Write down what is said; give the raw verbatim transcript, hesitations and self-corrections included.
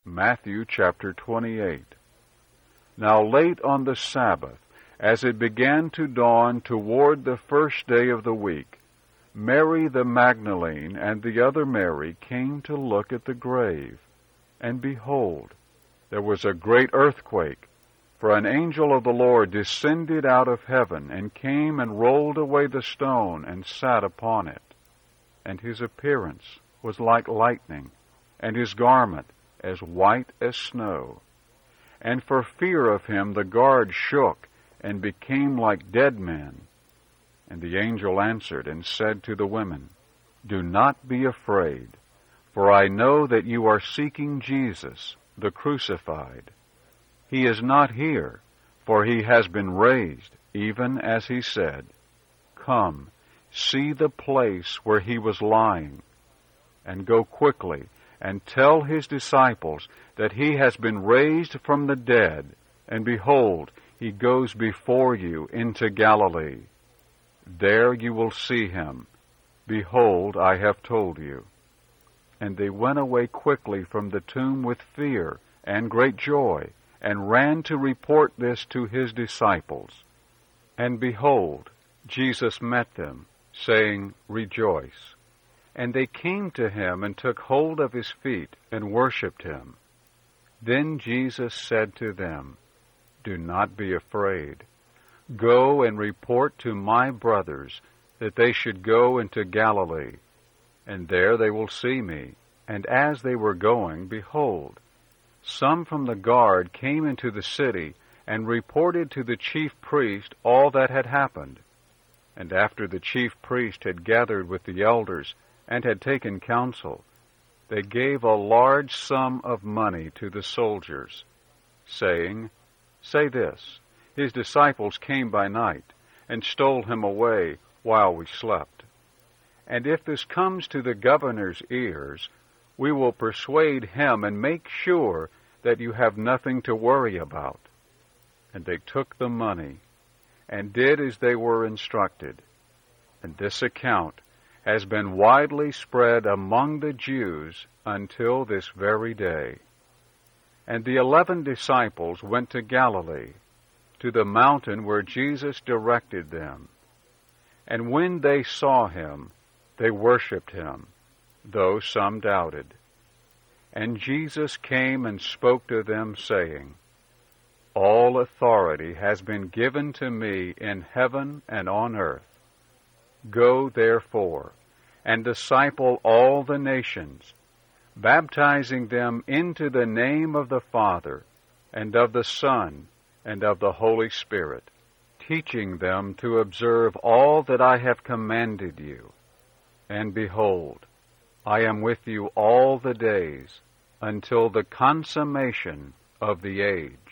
Matthew chapter twenty-eight. Now late on the Sabbath, as it began to dawn toward the first day of the week, Mary the Magdalene and the other Mary came to look at the grave. And behold, there was a great earthquake, for an angel of the Lord descended out of heaven, and came and rolled away the stone, and sat upon it. And his appearance was like lightning, and his garment as white as snow. And for fear of him the guard shook, and became like dead men. And the angel answered and said to the women, Do not be afraid, for I know that you are seeking Jesus, the crucified. He is not here, for he has been raised, even as he said. Come, see the place where he was lying, and go quickly and tell his disciples that he has been raised from the dead, and behold, he goes before you into Galilee. There you will see him. Behold, I have told you. And they went away quickly from the tomb with fear and great joy, and ran to report this to his disciples. And behold, Jesus met them, saying, Rejoice. And they came to him and took hold of his feet and worshipped him. Then Jesus said to them, Do not be afraid. Go and report to my brothers that they should go into Galilee, and there they will see me. And as they were going, behold, some from the guard came into the city and reported to the chief priest all that had happened. And after the chief priest had gathered with the elders and had taken counsel, they gave a large sum of money to the soldiers, saying, Say this, his disciples came by night and stole him away while we slept. And if this comes to the governor's ears, we will persuade him and make sure that you have nothing to worry about. And they took the money and did as they were instructed. And this account has been widely spread among the Jews until this very day. And the eleven disciples went to Galilee, to the mountain where Jesus directed them. And when they saw him, they worshipped him, though some doubted. And Jesus came and spoke to them, saying, All authority has been given to me in heaven and on earth. Go, therefore, and disciple all the nations, baptizing them into the name of the Father, and of the Son, and of the Holy Spirit, teaching them to observe all that I have commanded you. And behold, I am with you all the days, until the consummation of the age.